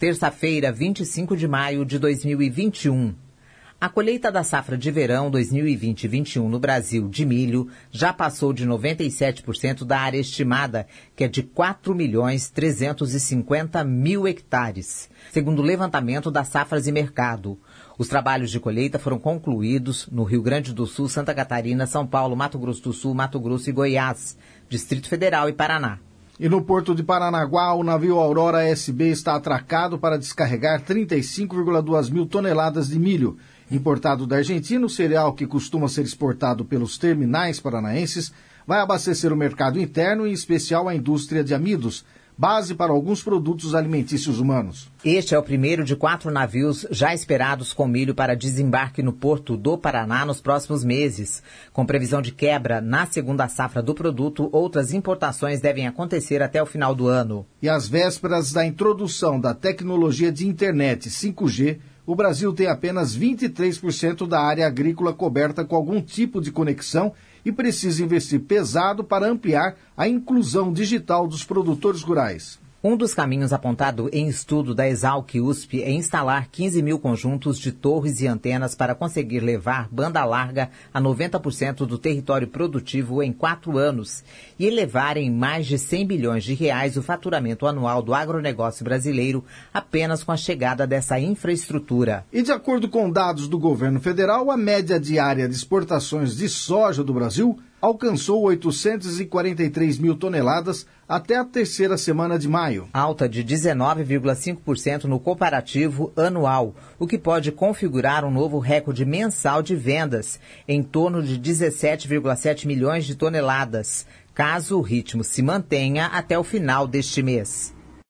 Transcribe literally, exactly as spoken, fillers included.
terça-feira, vinte e cinco de maio de dois mil e vinte e um. A colheita da safra de verão dois mil e vinte e vinte e um no Brasil de milho já passou de noventa e sete por cento da área estimada, que é de quatro milhões trezentos e cinquenta mil hectares, segundo o levantamento das safras e mercado. Os trabalhos de colheita foram concluídos no Rio Grande do Sul, Santa Catarina, São Paulo, Mato Grosso do Sul, Mato Grosso e Goiás, Distrito Federal e Paraná. E no porto de Paranaguá, o navio Aurora S B está atracado para descarregar trinta e cinco vírgula dois mil toneladas de milho. Importado da Argentina, o cereal que costuma ser exportado pelos terminais paranaenses vai abastecer o mercado interno, em especial a indústria de amidos, base para alguns produtos alimentícios humanos. Este é o primeiro de quatro navios já esperados com milho para desembarque no porto do Paraná nos próximos meses. Com previsão de quebra na segunda safra do produto, outras importações devem acontecer até o final do ano. E às vésperas da introdução da tecnologia de internet cinco G, o Brasil tem apenas vinte e três por cento da área agrícola coberta com algum tipo de conexão e precisa investir pesado para ampliar a inclusão digital dos produtores rurais. Um dos caminhos apontado em estudo da Exalc U S P é instalar quinze mil conjuntos de torres e antenas para conseguir levar banda larga a noventa por cento do território produtivo em quatro anos e elevar em mais de cem bilhões de reais o faturamento anual do agronegócio brasileiro apenas com a chegada dessa infraestrutura. E de acordo com dados do governo federal, a média diária de exportações de soja do Brasil alcançou oitocentos e quarenta e três mil toneladas até a terceira semana de maio. Alta de dezenove vírgula cinco por cento no comparativo anual, o que pode configurar um novo recorde mensal de vendas, em torno de dezessete vírgula sete milhões de toneladas, caso o ritmo se mantenha até o final deste mês.